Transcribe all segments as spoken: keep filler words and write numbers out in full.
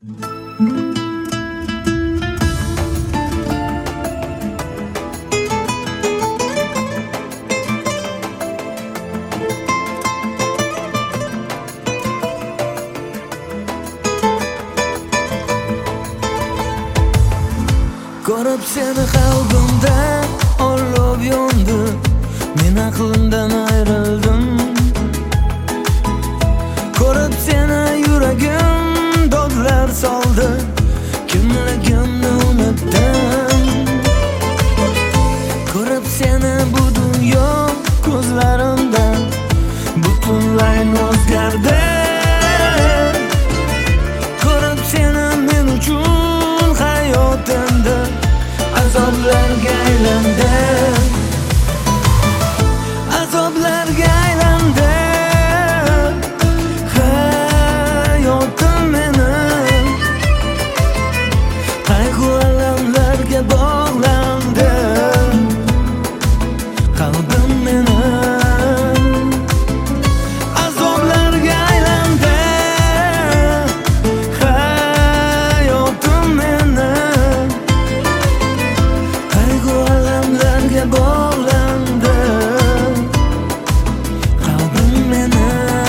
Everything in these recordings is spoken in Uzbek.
Ko'rib seni qalbimda olov yondi, men aqlimdan ayrildim. Ko'rib seni yuragim dodlar soldi, kimligimni unutdim. Ko'rib seni bu dunyo ko'zlarimda butunlay o'zgardi. Ko'rib seni men uchun hayotimda azoblarga aylandi, azoblarga aylandi hayotim mening, qayg'u alamlarga bog'landi qalbim mening, azoblarga aylandi hayotim mening, qayg'u alamlarga bog'landi qalbim mening.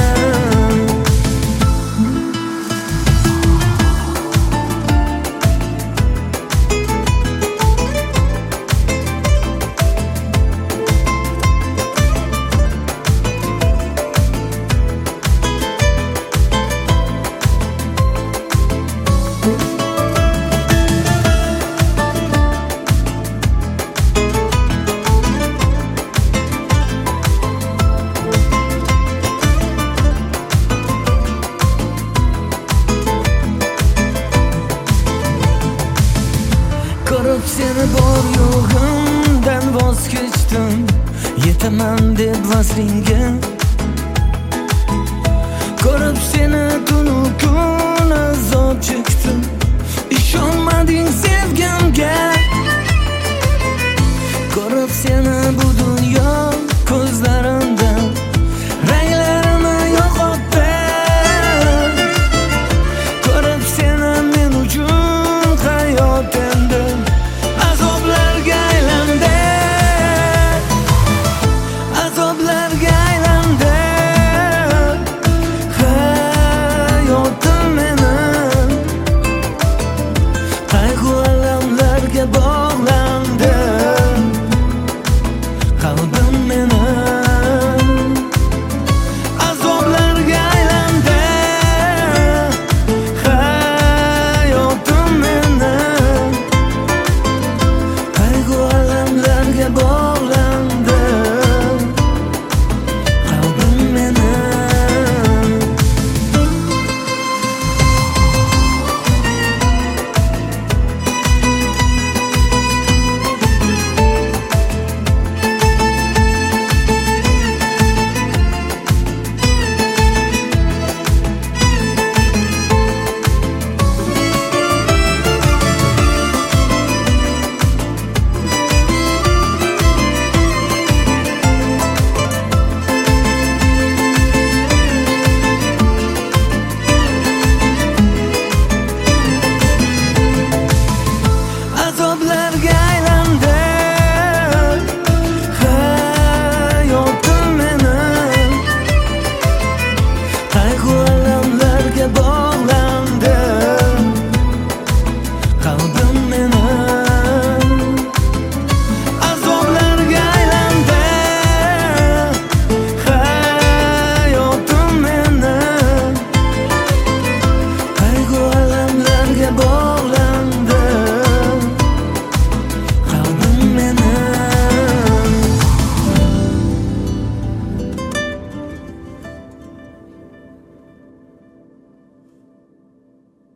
Ko'rib seni bor yo'g'imdan voz kechdim, yetaman deb vaslinga. Ko'rib seni